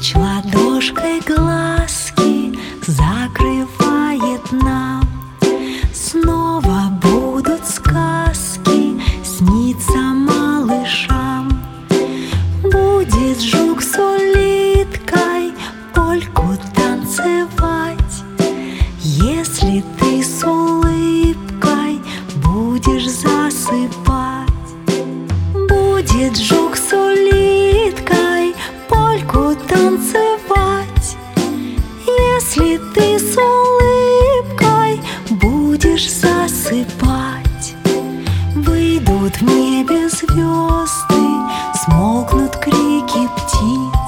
Ночь ладошкой глазки закрывает нам. Снова будут сказки сниться малышам. Будет жук с улиткой польку танцевать. Если ты с улыбкой будешь засыпать. Будет жук с улиткой польку танцевать. Если ты с улыбкой будешь засыпать. Выйдут в небе звезды, смолкнут крики птиц.